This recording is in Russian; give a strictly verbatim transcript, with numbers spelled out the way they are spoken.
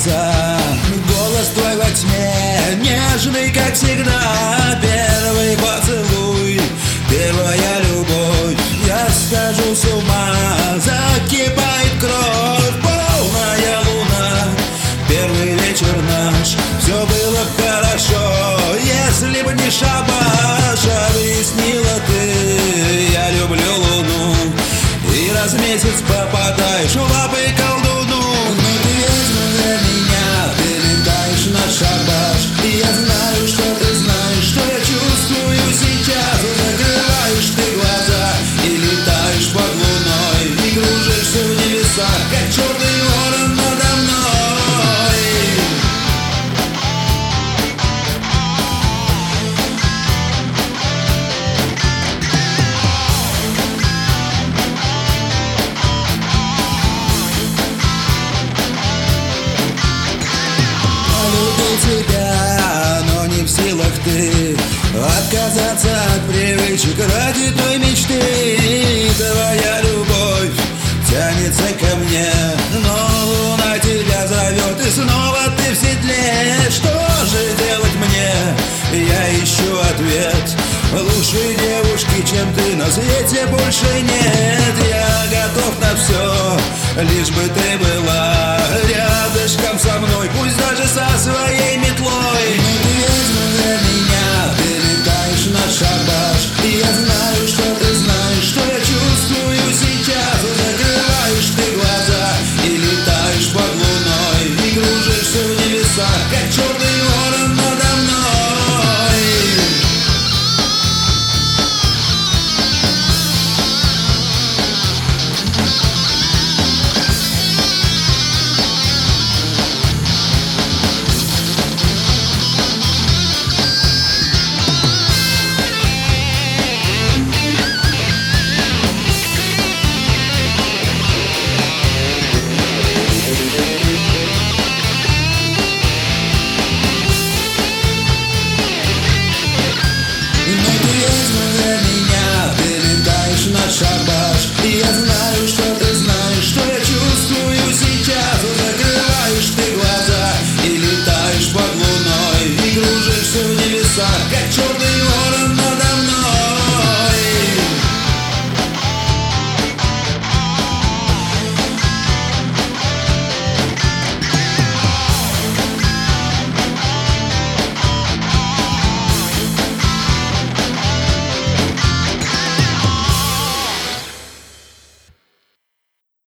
глаза. Голос твой во тьме, нежный, как всегда. Первый поцелуй, первая любовь. Я схожу с ума, закипает кровь. Полная луна, первый вечер наш. Все было хорошо, если бы не шабаш. Объяснила ты, я люблю луну. И раз в месяц попадаешь в лапы колдуну. Но ты ведьма для меня, ты летаешь на шабаш. И я знаю, что ты знаешь, что я чувствую сейчас. Закрываешь ты глаза и летаешь под луной. И кружишься в небесах, как черный ворон надо мной. Тебя, но не в силах ты отказаться от привычек ради той мечты. Твоя любовь тянется ко мне, но луна тебя зовет, и снова ты в седле. Что же делать мне? Я ищу ответ. Лучшей девушки, чем ты, на свете больше нет. Я готов на все, лишь бы ты